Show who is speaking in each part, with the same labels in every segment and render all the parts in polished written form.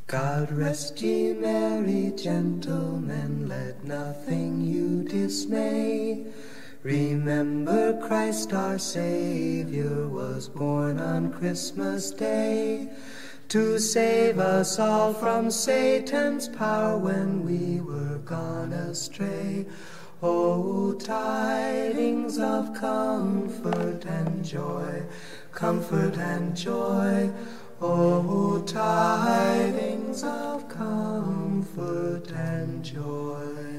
Speaker 1: God rest ye merry gentlemen, let nothing you dismay. Remember Christ our Savior was born on Christmas Day, to save us all from Satan's power when we were gone astray. Oh, tidings of comfort and joy, comfort and joy. Oh, tidings of comfort and joy.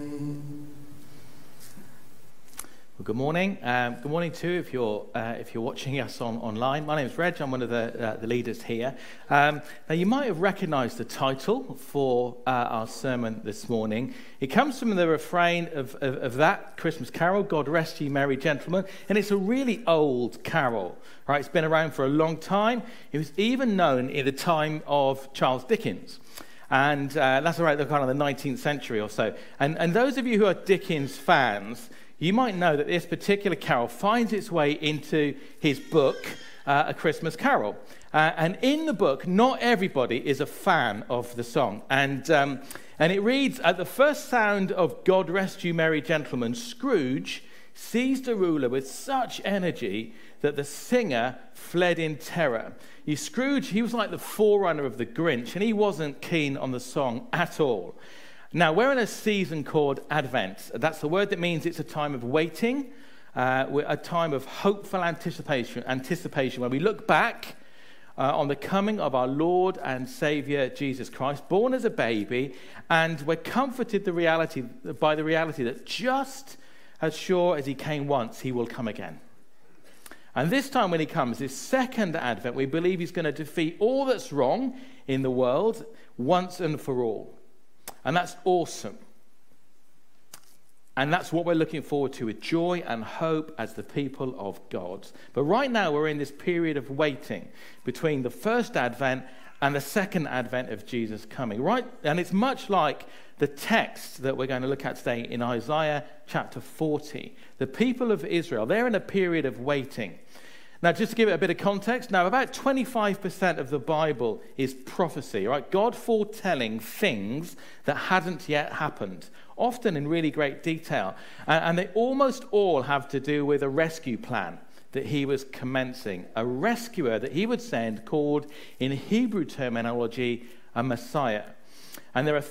Speaker 2: Well, good morning. Good morning too if you're watching us online. My name is Reg. I'm one of the leaders here. Now you might have recognised the title for our sermon this morning. It comes from the refrain of that Christmas carol, "God rest ye merry gentlemen," and it's a really old carol. Right? It's been around for a long time. It was even known in the time of Charles Dickens. And that's around the kind of the 19th century or so. And those of you who are Dickens fans, you might know that this particular carol finds its way into his book, A Christmas Carol. And in the book, not everybody is a fan of the song. And it reads, "At the first sound of 'God rest you merry gentlemen,' Scrooge seized the ruler with such energy that the singer fled in terror." Scrooge, he was like the forerunner of the Grinch, and he wasn't keen on the song at all. Now, we're in a season called Advent. That's the word that means it's a time of waiting, a time of hopeful anticipation, where we look back on the coming of our Lord and Saviour, Jesus Christ, born as a baby, and we're comforted by the reality that just as sure as he came once, he will come again. And this time when he comes, this second Advent, we believe he's going to defeat all that's wrong in the world once and for all. And that's awesome. And that's what we're looking forward to with joy and hope as the people of God. But right now we're in this period of waiting between the first Advent and the second Advent of Jesus coming. Right? And it's much like the text that we're going to look at today in Isaiah chapter 40. The people of Israel, they're in a period of waiting. Now, just to give it a bit of context, now about 25% of the Bible is prophecy, right? God foretelling things that hadn't yet happened, often in really great detail. And they almost all have to do with a rescue plan that he was commencing, a rescuer that he would send called, in Hebrew terminology, a Messiah. And there are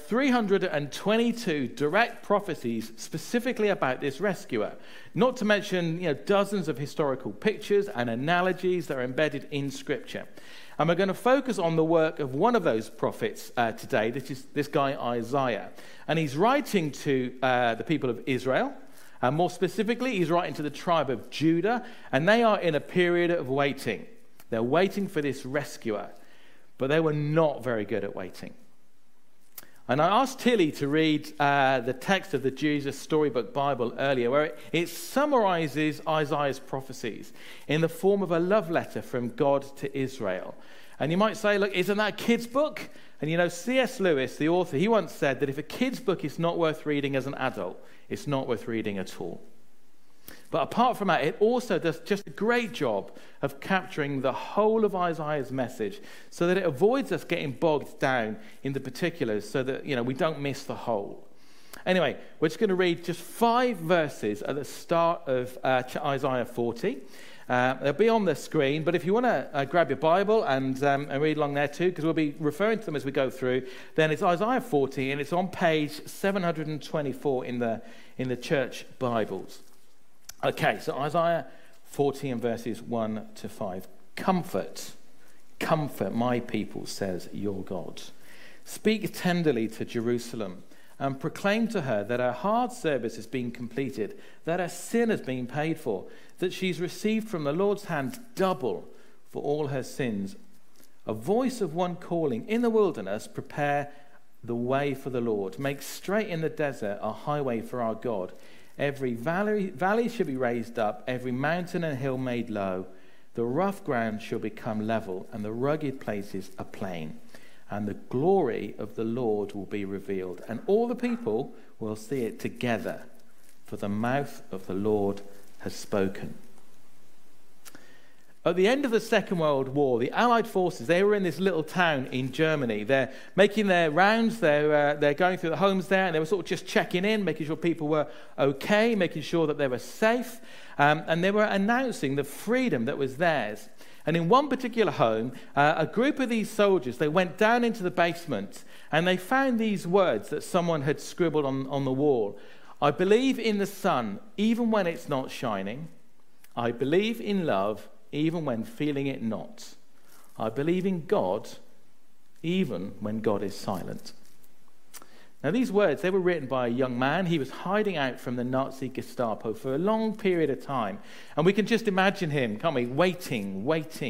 Speaker 2: 322 direct prophecies specifically about this rescuer, not to mention dozens of historical pictures and analogies that are embedded in Scripture. And we're going to focus on the work of one of those prophets today. This guy Isaiah. And he's writing to the people of Israel. And more specifically, he's writing to the tribe of Judah. And they are in a period of waiting. They're waiting for this rescuer. But they were not very good at waiting. And I asked Tilly to read the text of the Jesus Storybook Bible earlier, where it summarizes Isaiah's prophecies in the form of a love letter from God to Israel. And you might say, look, isn't that a kid's book? And C.S. Lewis, the author, he once said that if a kid's book is not worth reading as an adult, it's not worth reading at all. But apart from that, it also does just a great job of capturing the whole of Isaiah's message so that it avoids us getting bogged down in the particulars so that, we don't miss the whole. Anyway, we're just going to read just 5 verses at the start of Isaiah 40. They'll be on the screen, but if you want to grab your Bible and read along there too, because we'll be referring to them as we go through, then it's Isaiah 40 and it's on page 724 in the church Bibles. Okay, so Isaiah 40 and verses 1 to 5. Comfort, my people, says your God. Speak tenderly to Jerusalem and proclaim to her that her hard service has been completed, that her sin has been paid for, that she's received from the Lord's hand double for all her sins. A voice of one calling in the wilderness, prepare the way for the Lord. Make straight in the desert a highway for our God. Every valley shall be raised up, every mountain and hill made low. The rough ground shall become level, and the rugged places a plain. And the glory of the Lord will be revealed, and all the people will see it together, for the mouth of the Lord has spoken. At the end of the Second World War, the Allied forces, they were in this little town in Germany. They're making their rounds, they're going through the homes there, and they were sort of just checking in, making sure people were okay, making sure that they were safe, and they were announcing the freedom that was theirs. And in one particular home, a group of these soldiers, they went down into the basement, and they found these words that someone had scribbled on the wall. I believe in the sun, even when it's not shining. I believe in love, even when feeling it not. I believe in God, even when God is silent. Now, these words, they were written by a young man. He was hiding out from the Nazi Gestapo for a long period of time. And we can just imagine him, can't we? Waiting,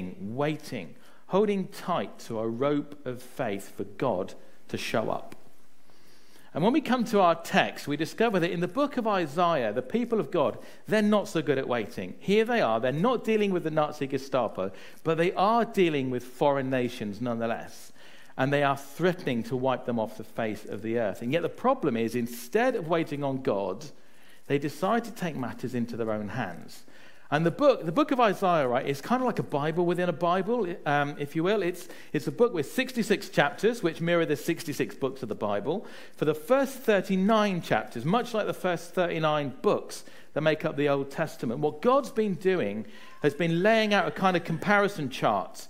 Speaker 2: holding tight to a rope of faith for God to show up. And when we come to our text, we discover that in the book of Isaiah, the people of God, they're not so good at waiting. Here they are. They're not dealing with the Nazi Gestapo, but they are dealing with foreign nations nonetheless. And they are threatening to wipe them off the face of the earth. And yet the problem is, instead of waiting on God, they decide to take matters into their own hands. And the book of Isaiah, right, is kind of like a Bible within a Bible, if you will. It's a book with 66 chapters, which mirror the 66 books of the Bible. For the first 39 chapters, much like the first 39 books that make up the Old Testament, what God's been doing has been laying out a kind of comparison chart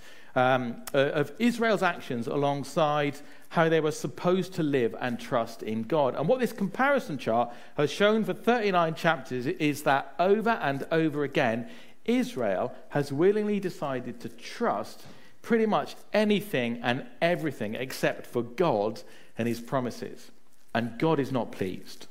Speaker 2: of Israel's actions alongside how they were supposed to live and trust in God. And what this comparison chart has shown for 39 chapters is that over and over again, Israel has willingly decided to trust pretty much anything and everything except for God and his promises. And God is not pleased.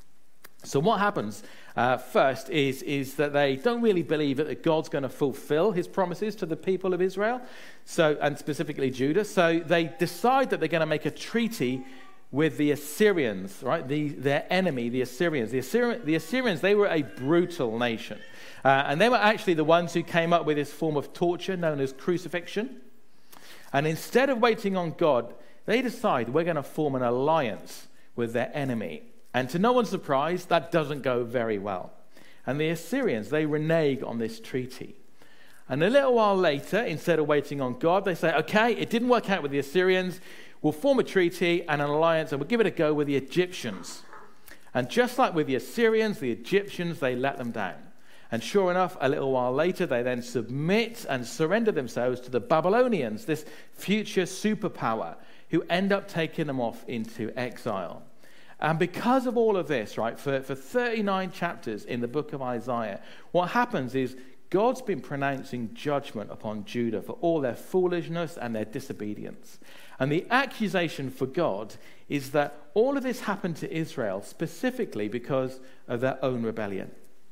Speaker 2: So what happens first is that they don't really believe that God's going to fulfill his promises to the people of Israel, and specifically Judah. So they decide that they're going to make a treaty with the Assyrians, right? Their enemy, the Assyrians. The Assyrians, they were a brutal nation. And they were actually the ones who came up with this form of torture known as crucifixion. And instead of waiting on God, they decide we're going to form an alliance with their enemy. And to no one's surprise, that doesn't go very well. And the Assyrians, they renege on this treaty. And a little while later, instead of waiting on God, they say, okay, it didn't work out with the Assyrians. We'll form a treaty and an alliance, and we'll give it a go with the Egyptians. And just like with the Assyrians, the Egyptians, they let them down. And sure enough, a little while later, they then submit and surrender themselves to the Babylonians, this future superpower, who end up taking them off into exile. And because of all of this, right, for 39 chapters in the book of Isaiah, what happens is God's been pronouncing judgment upon Judah for all their foolishness and their disobedience. And the accusation for God is that all of this happened to Israel specifically because of their own rebellion.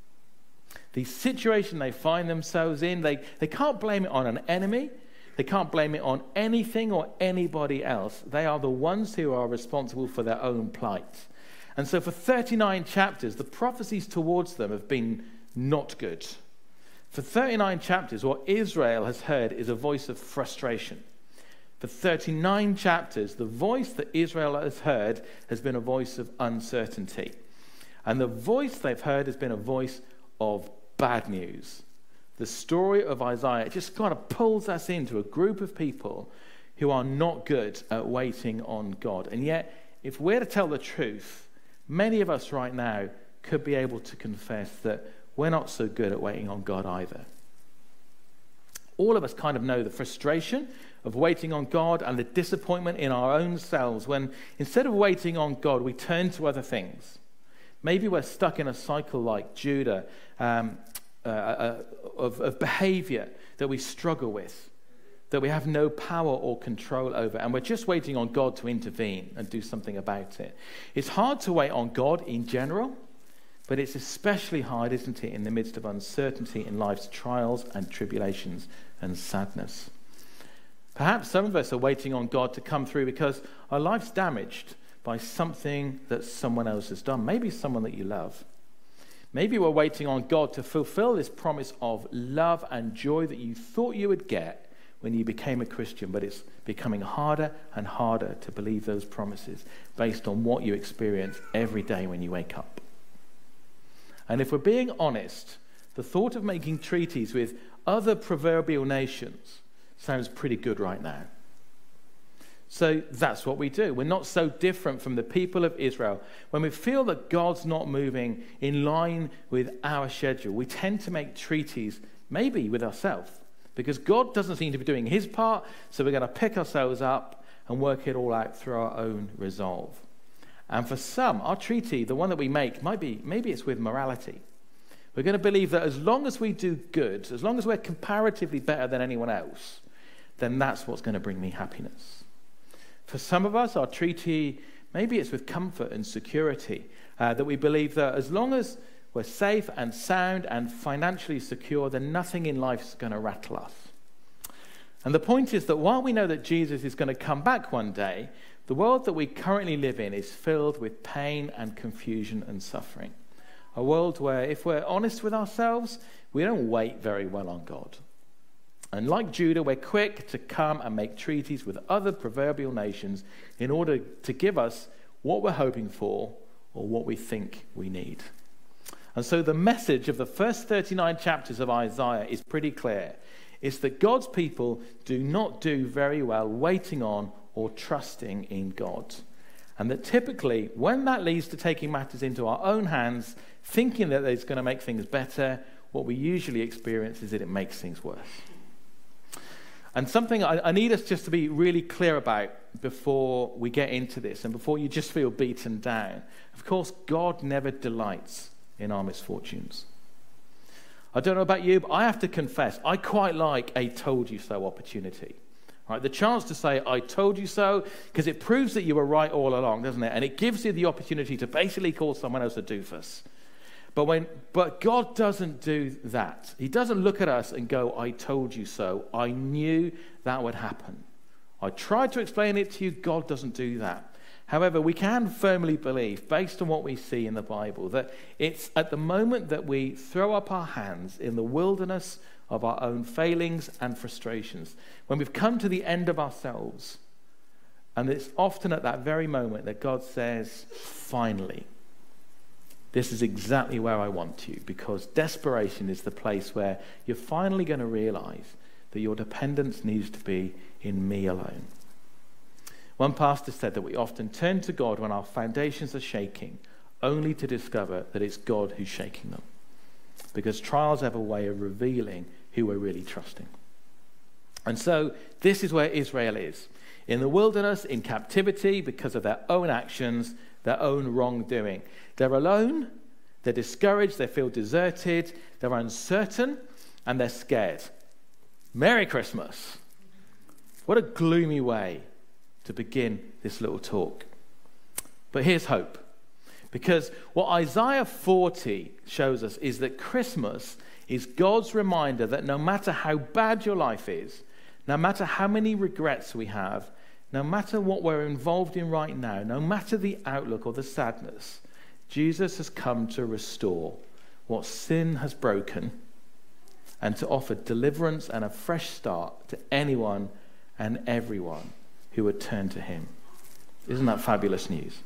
Speaker 2: The situation they find themselves in, they can't blame it on an enemy. They can't blame it on anything or anybody else. They are the ones who are responsible for their own plight. And so for 39 chapters, the prophecies towards them have been not good. For 39 chapters, what Israel has heard is a voice of frustration. For 39 chapters, the voice that Israel has heard has been a voice of uncertainty. And the voice they've heard has been a voice of bad news. The story of Isaiah just kind of pulls us into a group of people who are not good at waiting on God. And yet, if we're to tell the truth, many of us right now could be able to confess that we're not so good at waiting on God either. All of us kind of know the frustration of waiting on God and the disappointment in our own selves when instead of waiting on God, we turn to other things. Maybe we're stuck in a cycle like Judah, of behavior that we struggle with, that we have no power or control over, and we're just waiting on God to intervene and do something about it. It's hard to wait on God in general, but it's especially hard, isn't it, in the midst of uncertainty in life's trials and tribulations and sadness. Perhaps some of us are waiting on God to come through because our life's damaged by something that someone else has done, maybe someone that you love. Maybe we're waiting on God to fulfill this promise of love and joy that you thought you would get when you became a Christian, but it's becoming harder and harder to believe those promises based on what you experience every day when you wake up. And if we're being honest, the thought of making treaties with other proverbial nations sounds pretty good right now. So that's what we do. We're not so different from the people of Israel. When we feel that God's not moving in line with our schedule, we tend to make treaties, maybe with ourselves, because God doesn't seem to be doing his part, so we're going to pick ourselves up and work it all out through our own resolve. And for some, our treaty, the one that we make, maybe it's with morality. We're going to believe that as long as we do good, as long as we're comparatively better than anyone else, then that's what's going to bring me happiness. For some of us, our treaty, maybe it's with comfort and security, that we believe that as long as we're safe and sound and financially secure, then nothing in life is going to rattle us. And the point is that while we know that Jesus is going to come back one day, the world that we currently live in is filled with pain and confusion and suffering. A world where, if we're honest with ourselves, we don't wait very well on God. And like Judah, we're quick to come and make treaties with other proverbial nations in order to give us what we're hoping for or what we think we need. And so the message of the first 39 chapters of Isaiah is pretty clear. It's that God's people do not do very well waiting on or trusting in God. And that typically, when that leads to taking matters into our own hands, thinking that it's going to make things better, what we usually experience is that it makes things worse. And something I need us just to be really clear about before we get into this and before you just feel beaten down. Of course, God never delights in our misfortunes. I don't know about you, but I have to confess, I quite like a told you so opportunity. Right? The chance to say, I told you so, because it proves that you were right all along, doesn't it? And it gives you the opportunity to basically call someone else a doofus. But God doesn't do that. He doesn't look at us and go, I told you so. I knew that would happen. I tried to explain it to you. God doesn't do that. However, we can firmly believe, based on what we see in the Bible, that it's at the moment that we throw up our hands in the wilderness of our own failings and frustrations, when we've come to the end of ourselves, and it's often at that very moment that God says, finally, this is exactly where I want you, because desperation is the place where you're finally going to realize that your dependence needs to be in me alone. One pastor said that we often turn to God when our foundations are shaking, only to discover that it's God who's shaking them, because trials have a way of revealing who we're really trusting. And so this is where Israel is, in the wilderness, in captivity, because of their own actions, their own wrongdoing. They're alone, they're discouraged, they feel deserted, they're uncertain, and they're scared. Merry Christmas. What a gloomy way to begin this little talk. But here's hope. Because what Isaiah 40 shows us is that Christmas is God's reminder that no matter how bad your life is, no matter how many regrets we have, no matter what we're involved in right now, no matter the outlook or the sadness, Jesus has come to restore what sin has broken and to offer deliverance and a fresh start to anyone and everyone who would turn to him. Isn't that fabulous news?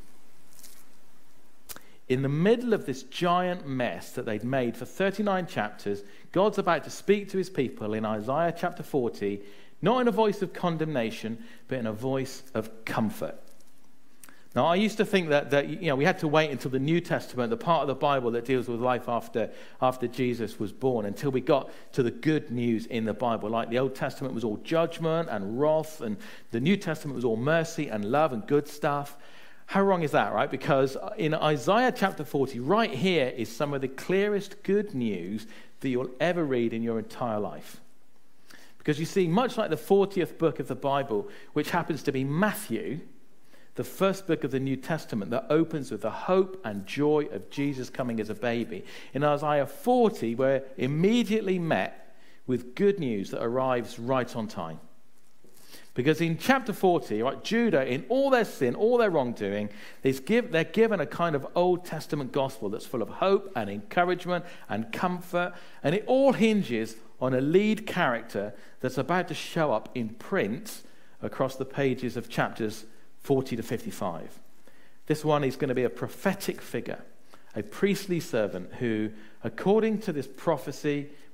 Speaker 2: In the middle of this giant mess that they'd made for 39 chapters, God's about to speak to his people in Isaiah chapter 40, not in a voice of condemnation, but in a voice of comfort. Now, I used to think that we had to wait until the New Testament, the part of the Bible that deals with life after Jesus was born, until we got to the good news in the Bible. Like the Old Testament was all judgment and wrath, and the New Testament was all mercy and love and good stuff. How wrong is that, right? Because in Isaiah chapter 40, right here is some of the clearest good news that you'll ever read in your entire life. Because you see, much like the 40th book of the Bible, which happens to be Matthew, the first book of the New Testament that opens with the hope and joy of Jesus coming as a baby, in Isaiah 40, we're immediately met with good news that arrives right on time. Because in chapter 40, right, Judah, in all their sin, all their wrongdoing, they're given a kind of Old Testament gospel that's full of hope and encouragement and comfort, and it all hinges on a lead character that's about to show up in print across the pages of chapters 40 to 55. This one is going to be a prophetic figure, a priestly servant who, according to this prophecy,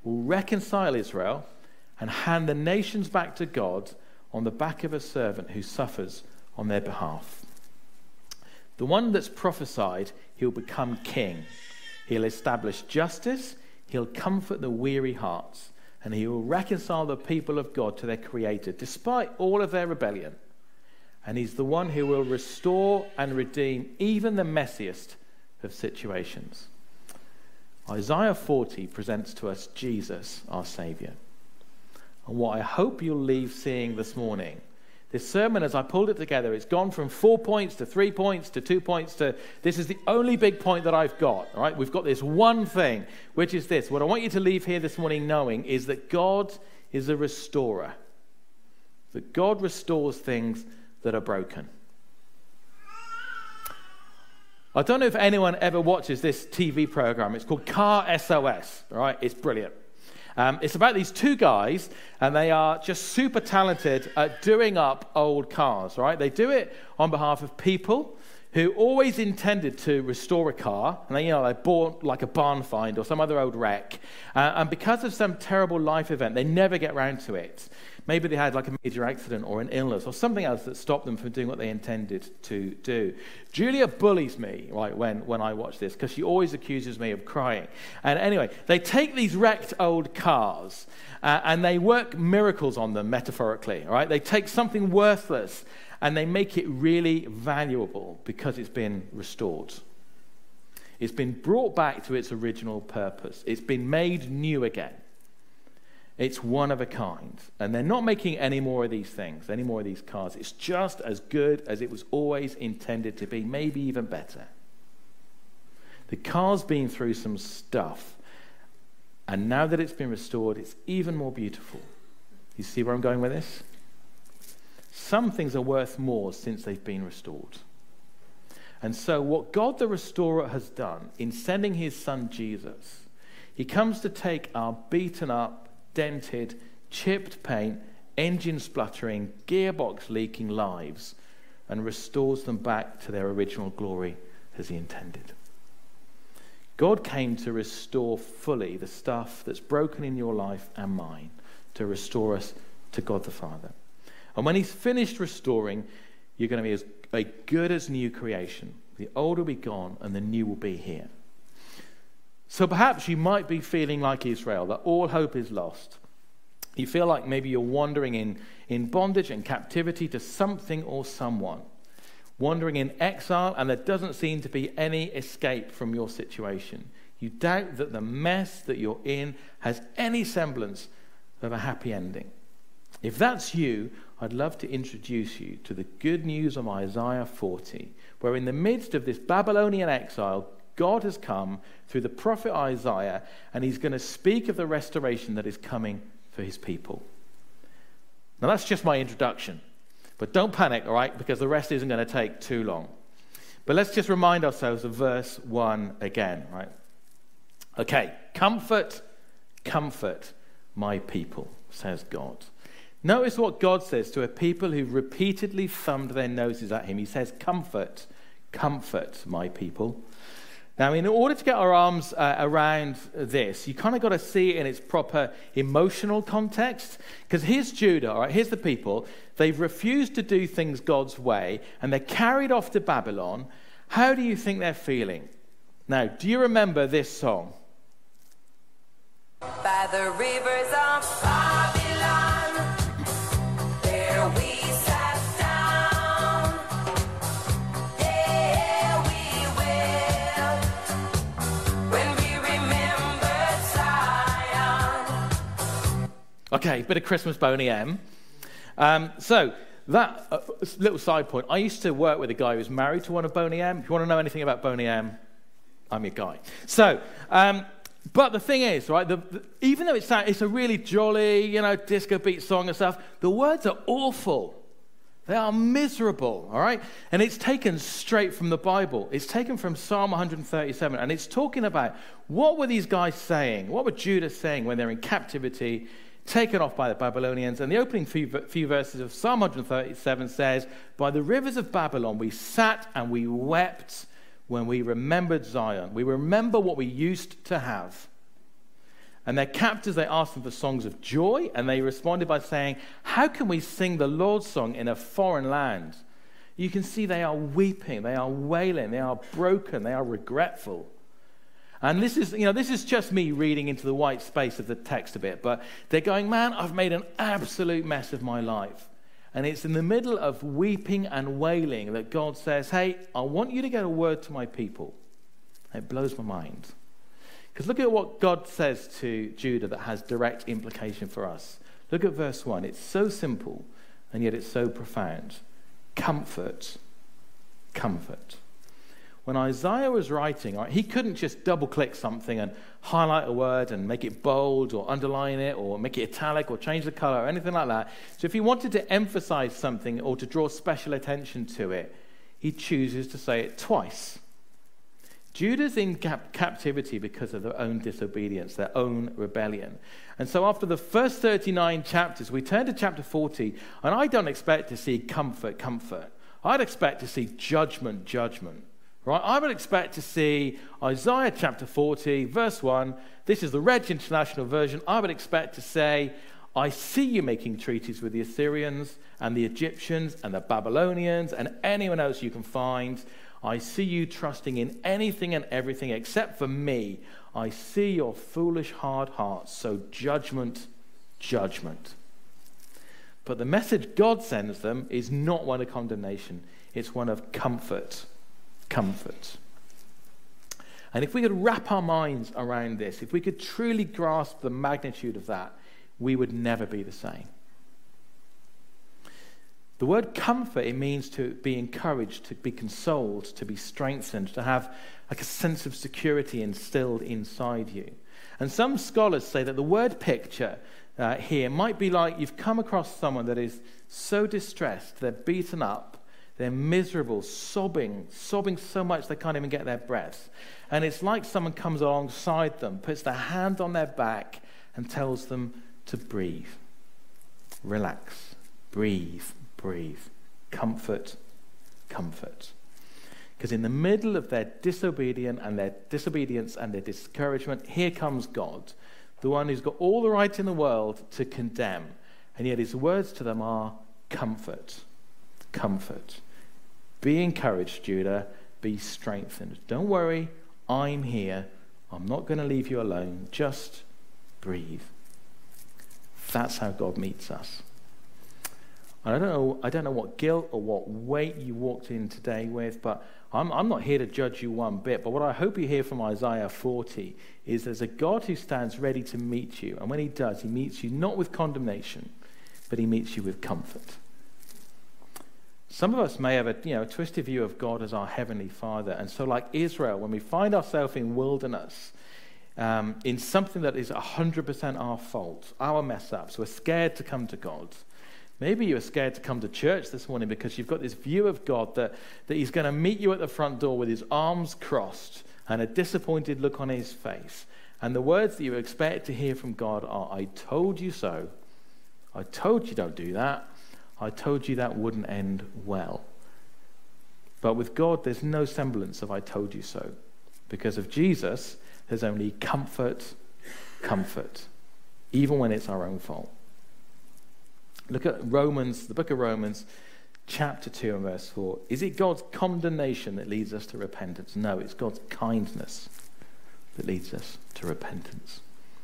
Speaker 2: will reconcile Israel and hand the nations back to God on the back of a servant who suffers on their behalf. The one that's prophesied, he'll become king. He'll establish justice, he'll comfort the weary hearts, and he will reconcile the people of God to their Creator, despite all of their rebellion. And he's the one who will restore and redeem even the messiest of situations. Isaiah 40 presents to us Jesus, our Saviour. And what I hope you'll leave seeing this morning, this sermon, as I pulled it together, it's gone from 4 points to 3 points to 2 points to this is the only big point that I've got. All right, we've got this one thing, which is this. What I want you to leave here this morning knowing is that God is a restorer. That God restores things that are broken. I don't know if anyone ever watches this TV program. It's called Car SOS. All right, it's brilliant. It's about these two guys, and they are just super talented at doing up old cars, right? They do it on behalf of people who always intended to restore a car, and they bought like a barn find or some other old wreck, and because of some terrible life event, they never get around to it. Maybe they had like a major accident or an illness or something else that stopped them from doing what they intended to do. Julia bullies me, right, when I watch this, because she always accuses me of crying. And anyway, they take these wrecked old cars and they work miracles on them, metaphorically, all right? They take something worthless and they make it really valuable because it's been restored. It's been brought back to its original purpose. It's been made new again. It's one of a kind. And they're not making any more of these things, any more of these cars. It's just as good as it was always intended to be, maybe even better. The car's been through some stuff, and now that it's been restored, it's even more beautiful. You see where I'm going with this? Some things are worth more since they've been restored. And so what God the Restorer has done in sending his son Jesus, he comes to take our beaten up, dented, chipped paint, engine spluttering, gearbox leaking lives and restores them back to their original glory as he intended. God came to restore fully the stuff that's broken in your life and mine, to restore us to God the Father. And when he's finished restoring, you're going to be as good as new creation. The old will be gone and the new will be here. So perhaps you might be feeling like Israel, that all hope is lost. You feel like maybe you're wandering in bondage and captivity to something or someone. Wandering in exile, and there doesn't seem to be any escape from your situation. You doubt that the mess that you're in has any semblance of a happy ending. If that's you, I'd love to introduce you to the good news of Isaiah 40, where in the midst of this Babylonian exile, God has come through the prophet Isaiah, and he's going to speak of the restoration that is coming for his people. Now that's just my introduction, but don't panic, all right, because the rest isn't going to take too long. But let's just remind ourselves of verse 1 again, right? Okay, comfort, comfort my people, says God. Notice what God says to a people who've repeatedly thumbed their noses at him. He says, comfort, comfort my people. Now, in order to get our arms around this, you kind of got to see it in its proper emotional context. Because here's Judah, all right, here's the people. They've refused to do things God's way, and they're carried off to Babylon. How do you think they're feeling? Now, do you remember this song?
Speaker 3: By the rivers of Babylon, there we sat down. There we will, when we remember Zion.
Speaker 2: Okay, bit of Christmas Boney M. So that little side point, I used to work with a guy who was married to one of Boney M. If you want to know anything about Boney M, I'm your guy. So, but the thing is, right, even though it's a really jolly, disco beat song and stuff, the words are awful. They are miserable, all right? And it's taken straight from the Bible. It's taken from Psalm 137, and it's talking about what were these guys saying? What were Judah saying when they're in captivity, taken off by the Babylonians? And the opening few verses of Psalm 137 says, by the rivers of Babylon we sat and we wept when we remembered Zion. We remember what we used to have. And their captors, they asked them for songs of joy, and they responded by saying, how can we sing the Lord's song in a foreign land? You can see they are weeping, they are wailing, they are broken, they are regretful. And this is just me reading into the white space of the text a bit, but they're going, man, I've made an absolute mess of my life. And it's in the middle of weeping and wailing that God says, hey, I want you to get a word to my people. It blows my mind. Because look at what God says to Judah that has direct implication for us. Look at verse 1. It's so simple, and yet it's so profound. Comfort, comfort. When Isaiah was writing, right, he couldn't just double-click something and highlight a word and make it bold or underline it or make it italic or change the color or anything like that. So if he wanted to emphasize something or to draw special attention to it, he chooses to say it twice. Judah's in captivity because of their own disobedience, their own rebellion. And so after the first 39 chapters, we turn to chapter 40, and I don't expect to see comfort, comfort. I'd expect to see judgment, judgment. Right? I would expect to see Isaiah chapter 40, verse 1. This is the Red International Version. I would expect to say, I see you making treaties with the Assyrians and the Egyptians and the Babylonians and anyone else you can find. I see you trusting in anything and everything except for me. I see your foolish hard hearts. So judgment, judgment. But the message God sends them is not one of condemnation. It's one of comfort. Comfort. And if we could wrap our minds around this, if we could truly grasp the magnitude of that, we would never be the same. The word comfort, it means to be encouraged, to be consoled, to be strengthened, to have like a sense of security instilled inside you. And some scholars say that the word picture here might be like you've come across someone that is so distressed, they're beaten up, they're miserable, sobbing so much they can't even get their breath. And it's like someone comes alongside them, puts their hand on their back and tells them to breathe. Relax. Breathe. Breathe. Comfort. Comfort. Because in the middle of their disobedience and their discouragement, here comes God, the one who's got all the right in the world to condemn. And yet his words to them are comfort. Comfort. Be encouraged, Judah. Be strengthened. Don't worry. I'm here. I'm not going to leave you alone. Just breathe. That's how God meets us. I don't know what guilt or what weight you walked in today with, but I'm not here to judge you one bit. But what I hope you hear from Isaiah 40 is there's a God who stands ready to meet you. And when he does, he meets you not with condemnation, but he meets you with comfort. Some of us may have a twisted view of God as our Heavenly Father. And so like Israel, when we find ourselves in wilderness, in something that is 100% our fault, our mess ups, we're scared to come to God. Maybe you're scared to come to church this morning because you've got this view of God that he's going to meet you at the front door with his arms crossed and a disappointed look on his face. And the words that you expect to hear from God are, I told you so. I told you don't do that. I told you that wouldn't end well. But with God, there's no semblance of I told you so. Because of Jesus, there's only comfort, comfort, even when it's our own fault. Look at Romans, the book of Romans, chapter 2 and verse 4. Is it God's condemnation that leads us to repentance? No, it's God's kindness that leads us to repentance.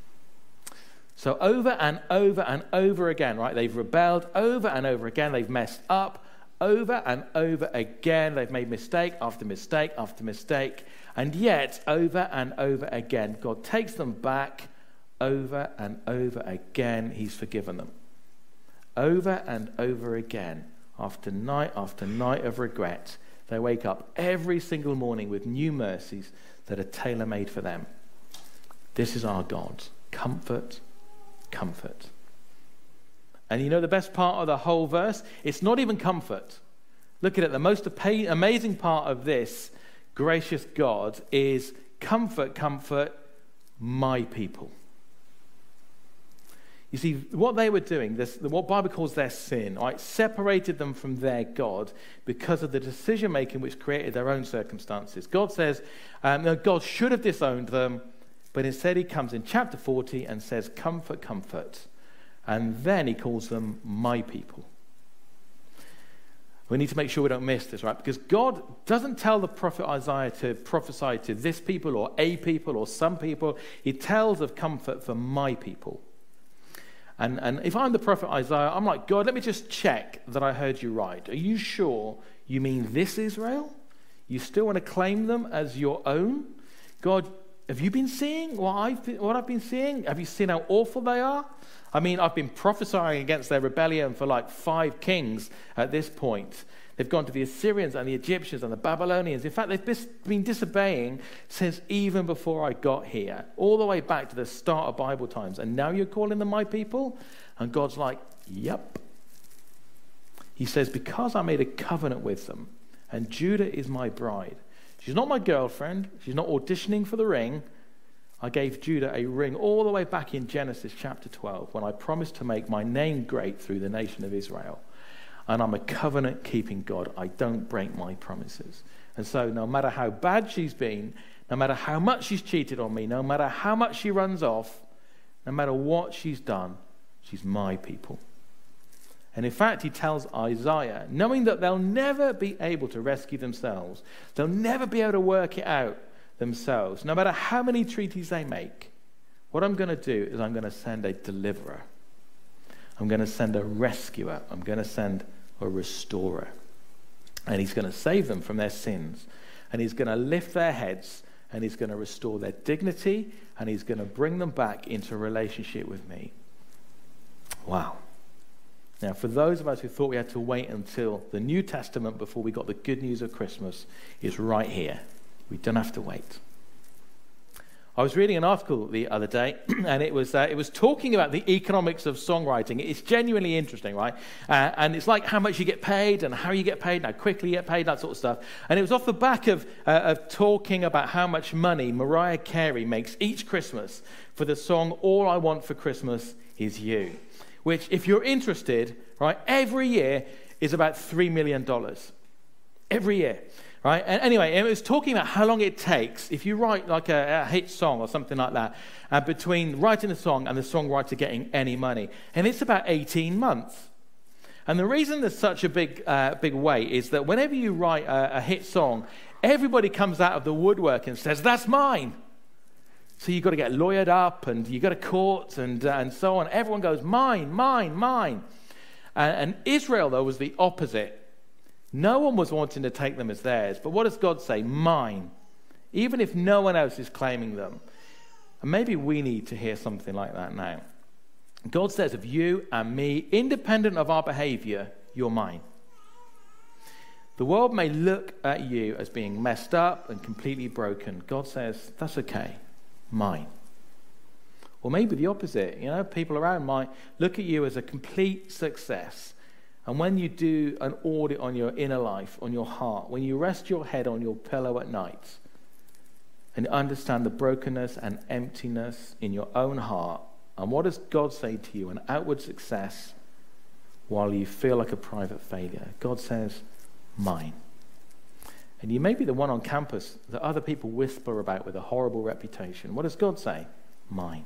Speaker 2: So over and over and over again, right? They've rebelled over and over again. They've messed up over and over again. They've made mistake after mistake after mistake. And yet, over and over again, God takes them back over and over again. He's forgiven them. Over and over again, after night of regret, they wake up every single morning with new mercies that are tailor-made for them. This is our God. Comfort, comfort. And you know the best part of the whole verse? It's not even comfort. Look at it. The most amazing part of this gracious God is comfort, comfort, my people. You see, what they were doing, what Bible calls their sin, right, separated them from their God because of the decision-making which created their own circumstances. God says God should have disowned them. But instead he comes in chapter 40 and says, comfort, comfort. And then he calls them my people. We need to make sure we don't miss this, right? Because God doesn't tell the prophet Isaiah to prophesy to this people or a people or some people. He tells of comfort for my people. And if I'm the prophet Isaiah, I'm like, God, let me just check that I heard you right. Are you sure you mean this Israel? You still want to claim them as your own? God, have you been seeing what I've been seeing? Have you seen how awful they are? I mean, I've been prophesying against their rebellion for like 5 kings at this point. They've gone to the Assyrians and the Egyptians and the Babylonians. In fact, they've been disobeying since even before I got here, all the way back to the start of Bible times. And now you're calling them my people? And God's like, yep. He says, because I made a covenant with them, and Judah is my bride. She's not my girlfriend. She's not auditioning for the ring. I gave Judah a ring all the way back in Genesis chapter 12 when I promised to make my name great through the nation of Israel. And I'm a covenant-keeping God. I don't break my promises. And so no matter how bad she's been, no matter how much she's cheated on me, no matter how much she runs off, no matter what she's done, she's my people. And in fact, he tells Isaiah, knowing that they'll never be able to rescue themselves, they'll never be able to work it out themselves, no matter how many treaties they make, what I'm going to do is I'm going to send a deliverer. I'm going to send a rescuer. I'm going to send a restorer. And he's going to save them from their sins. And he's going to lift their heads. And he's going to restore their dignity. And he's going to bring them back into a relationship with me. Wow. Now, for those of us who thought we had to wait until the New Testament before we got the good news of Christmas, it's right here. We don't have to wait. I was reading an article the other day, and it was talking about the economics of songwriting. It's genuinely interesting, right? And it's like how much you get paid and how you get paid and how quickly you get paid, that sort of stuff. And it was off the back of talking about how much money Mariah Carey makes each Christmas for the song "All I Want for Christmas Is You," which, if you're interested, right, every year is about $3 million. Every year. Right? And anyway, it was talking about how long it takes if you write like a hit song or something like that, between writing the song and the songwriter getting any money. And it's about 18 months. And the reason there's such a big wait is that whenever you write a hit song, everybody comes out of the woodwork and says, that's mine. So you've got to get lawyered up and you go to court and so on. Everyone goes, mine, mine, mine. And Israel, though, was the opposite. No one was wanting to take them as theirs. But what does God say? Mine. Even if no one else is claiming them. And maybe we need to hear something like that now. God says of you and me, independent of our behavior, you're mine. The world may look at you as being messed up and completely broken. God says, that's okay. Mine. Or maybe the opposite. People around might look at you as a complete success. And when you do an audit on your inner life, on your heart, when you rest your head on your pillow at night and understand the brokenness and emptiness in your own heart, and what does God say to you? An outward success while you feel like a private failure. God says, mine. And you may be the one on campus that other people whisper about with a horrible reputation. What does God say? Mine.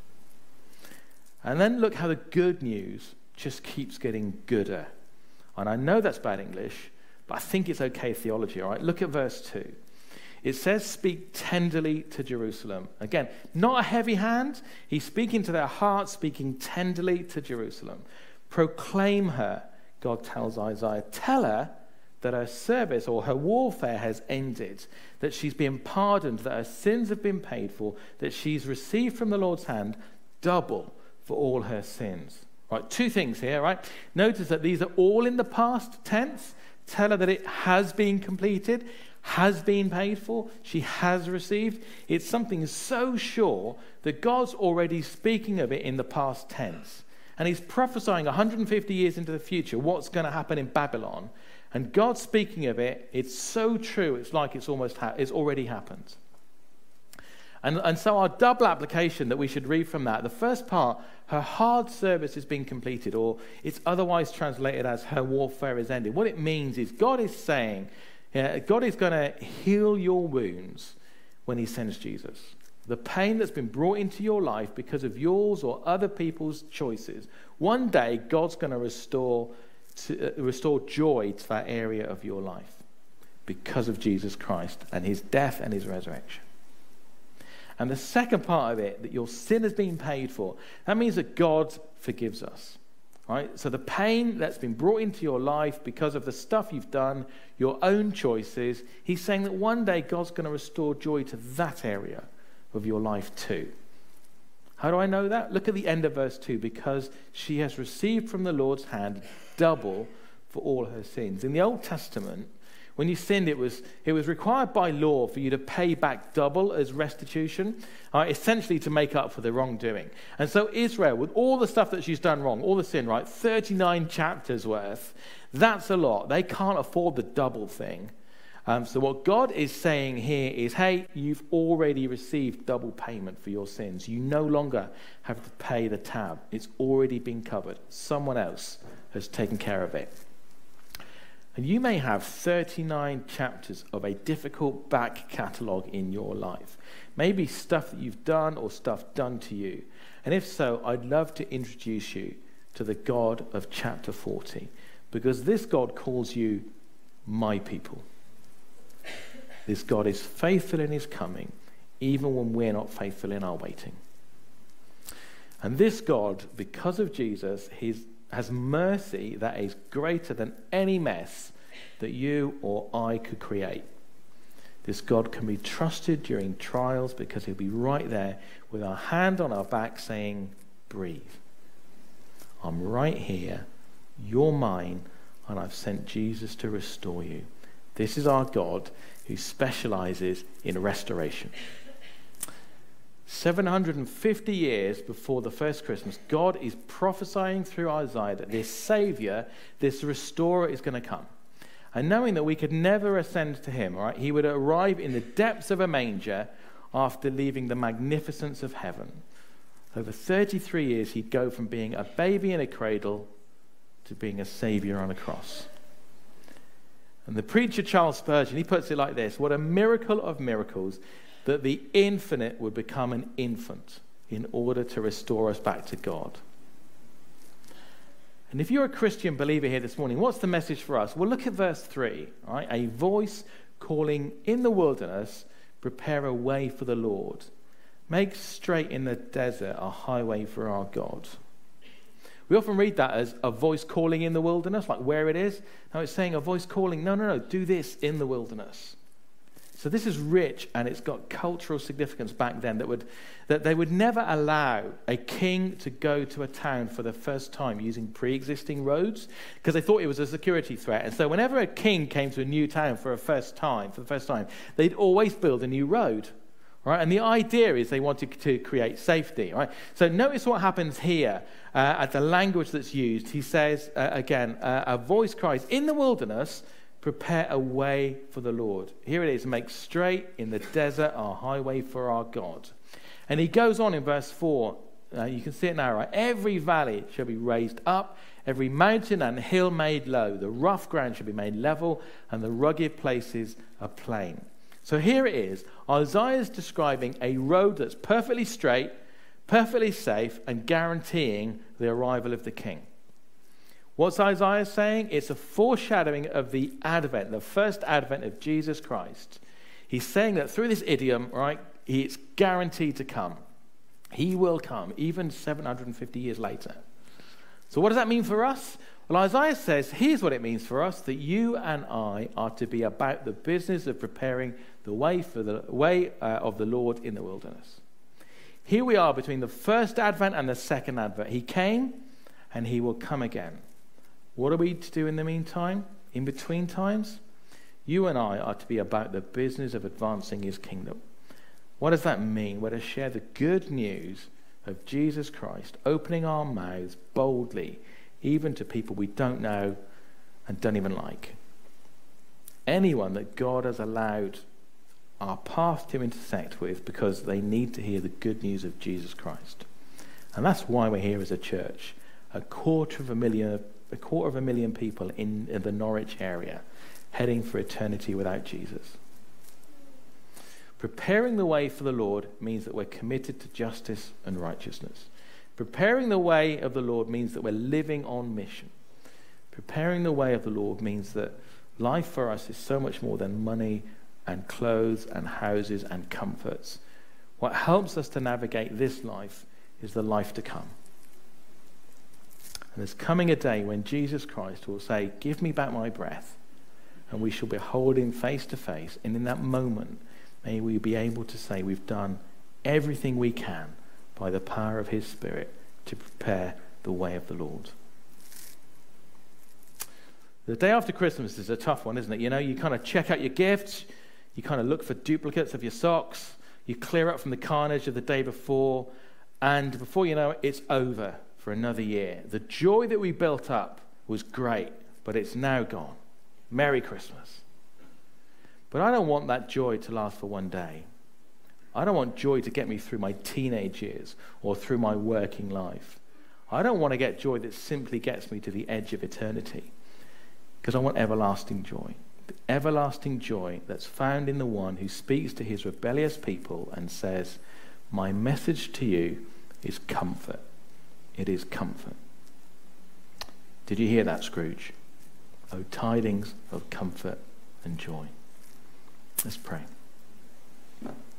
Speaker 2: And then look how the good news just keeps getting gooder. And I know that's bad English, but I think it's okay theology, all right? Look at verse 2. It says, speak tenderly to Jerusalem. Again, not a heavy hand. He's speaking to their hearts, speaking tenderly to Jerusalem. Proclaim her, God tells Isaiah. Tell her that her service or her warfare has ended, that she's been pardoned, that her sins have been paid for, that she's received from the Lord's hand double for all her sins. Right, 2 things here, right? Notice that these are all in the past tense. Tell her that it has been completed, has been paid for, she has received. It's something so sure that God's already speaking of it in the past tense. And he's prophesying 150 years into the future what's going to happen in Babylon. And God's speaking of it, it's so true, it's like it's already happened. And so our double application that we should read from that, the first part, her hard service has been completed, or it's otherwise translated as her warfare is ended. What it means is God is saying, God is going to heal your wounds when he sends Jesus. the pain that's been brought into your life because of yours or other people's choices, one day God's going to restore joy to that area of your life because of Jesus Christ and his death and his resurrection. And the second part of it, that your sin has been paid for, that means that God forgives us. Right? So the pain that's been brought into your life because of the stuff you've done, your own choices, he's saying that one day God's going to restore joy to that area of your life too. How do I know that? Look at the end of verse 2. Because she has received from the Lord's hand double for all her sins. In the Old Testament, when you sinned, it was required by law for you to pay back double as restitution, essentially to make up for the wrongdoing. And so Israel, with all the stuff that she's done wrong, all the sin, right, 39 chapters worth, that's a lot. They can't afford the double thing. So what God is saying here is, hey, you've already received double payment for your sins. You no longer have to pay the tab. It's already been covered. Someone else has taken care of it. And you may have 39 chapters of a difficult back catalogue in your life. Maybe stuff that you've done or stuff done to you. And if so, I'd love to introduce you to the God of chapter 40. Because this God calls you my people. This God is faithful in his coming, even when we're not faithful in our waiting. And this God, because of Jesus, has mercy that is greater than any mess that you or I could create. This God can be trusted during trials because he'll be right there with our hand on our back saying, breathe. I'm right here. You're mine. And I've sent Jesus to restore you. This is our God who specializes in restoration. 750 years before the first Christmas, God is prophesying through Isaiah that this Savior, this restorer is going to come. And knowing that we could never ascend to him, right, he would arrive in the depths of a manger after leaving the magnificence of heaven. Over 33 years, he'd go from being a baby in a cradle to being a Savior on a cross. And the preacher Charles Spurgeon, he puts it like this: what a miracle of miracles that the infinite would become an infant in order to restore us back to God. And if you're a Christian believer here this morning, what's the message for us? Well, look at verse 3. Right? A voice calling in the wilderness, prepare a way for the Lord. Make straight in the desert a highway for our God. We often read that as a voice calling in the wilderness, like where it is. Now it's saying a voice calling, no, do this in the wilderness. So this is rich, and it's got cultural significance back then that they would never allow a king to go to a town for the first time using pre-existing roads because they thought it was a security threat. And so whenever a king came to a new town for the first time, they'd always build a new road. Right? And the idea is they wanted to create safety. Right? So notice what happens here at the language that's used. He says, a voice cries, in the wilderness, prepare a way for the Lord. Here it is, make straight in the desert our highway for our God. And he goes on in verse 4. You can see it now, right? Every valley shall be raised up, every mountain and hill made low. The rough ground shall be made level, and the rugged places a plain. So here it is. Isaiah's describing a road that's perfectly straight, perfectly safe, and guaranteeing the arrival of the king. What's Isaiah saying? It's a foreshadowing of the advent, the first advent of Jesus Christ. He's saying that through this idiom, right, it's guaranteed to come. He will come, even 750 years later. So what does that mean for us? Well, Isaiah says, here's what it means for us, that you and I are to be about the business of preparing the way for the way of the Lord in the wilderness. Here we are between the first advent and the second advent. He came and he will come again. What are we to do in the meantime? In between times? You and I are to be about the business of advancing his kingdom. What does that mean? We're to share the good news of Jesus Christ, opening our mouths boldly, even to people we don't know and don't even like. Anyone that God has allowed our path to intersect with because they need to hear the good news of Jesus Christ. And that's why we're here as a church. A quarter of a million people in the Norwich area heading for eternity without Jesus. Preparing the way for the Lord means that we're committed to justice and righteousness. Preparing the way of the Lord means that we're living on mission. Preparing the way of the Lord means that life for us is so much more than money and clothes and houses and comforts. What helps us to navigate this life is the life to come. And there's coming a day when Jesus Christ will say, "Give me back my breath," and we shall behold him face to face. And in that moment, may we be able to say we've done everything we can by the power of his Spirit to prepare the way of the Lord. The day after Christmas is a tough one, isn't it? You know, you kind of check out your gifts, you kind of look for duplicates of your socks, you clear up from the carnage of the day before, and before you know it, it's over for another year. The joy that we built up was great, but it's now gone. Merry Christmas. But I don't want that joy to last for one day. I don't want joy to get me through my teenage years or through my working life. I don't want to get joy that simply gets me to the edge of eternity, because I want everlasting joy. The everlasting joy that's found in the one who speaks to his rebellious people and says, "My message to you is comfort." It is comfort. Did you hear that, Scrooge? Oh, tidings of comfort and joy. Let's pray.